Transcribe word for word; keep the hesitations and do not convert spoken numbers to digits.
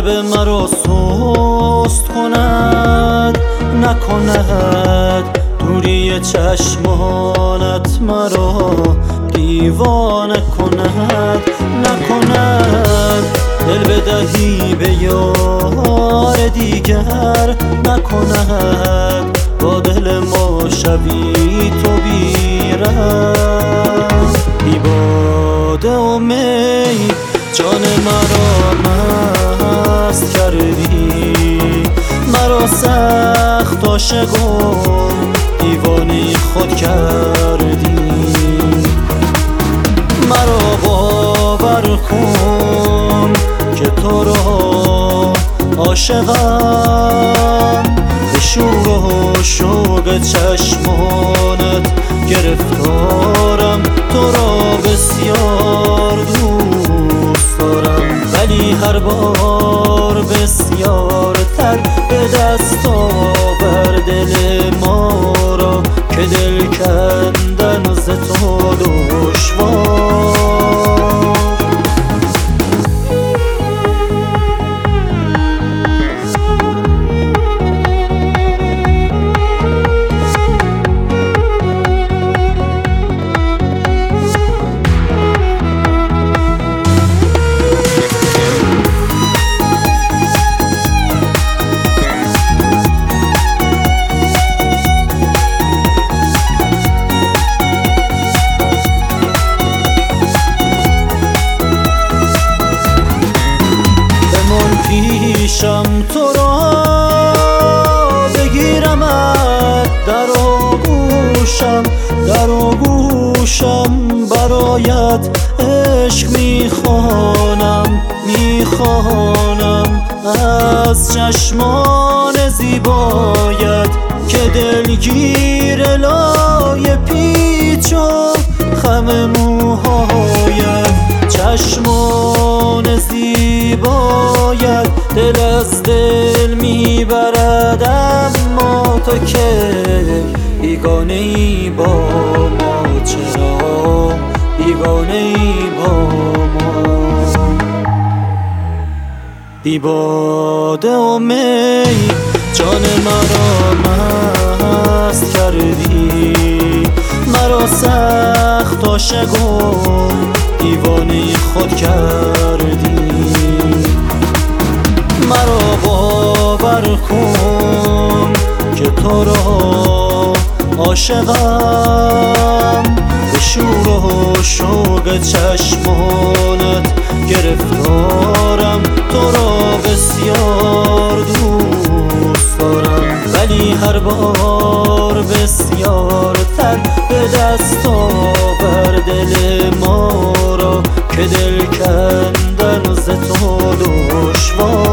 قلب مرا سست کند نکند دوری چشمانت مرا دیوانه کند نکند دل بدهی به یار دیگر نکند با دل ما شوی تو بی‌رحم بی باده و می جان مرا مست کردی مرا سخت عاشق و دیوانه خود کردی مرا باور کن که تو را عاشقم به شور و شوق چشمانت گرفتارم تو را بسیار دوست دارم ولی هر بار بسیارتر به دست آور دل ما را که دل کندن ز تو دشوار پیشم تو را بگیرمت در آغوشم در آغوشم برایت عشق میخوانم میخوانم از چشمان زیبایت که دلگیر لای پیچ و خم موهایت چشمان زیبایت دل از دل میبرد اما تو که بیگانه ای با ما چرا بیگانه ای با ما بی باده و می جان مرا مست کردی مرا سخت عاشق و دیوانه خود کردی مرا باور کن که تو را عاشقم به شور و شوق چشمانت گرفتارم تو را بسیار دوست دارم ولی هر بار بسیارتر به دست آور دل ما را که دل کندن ز تو دشوار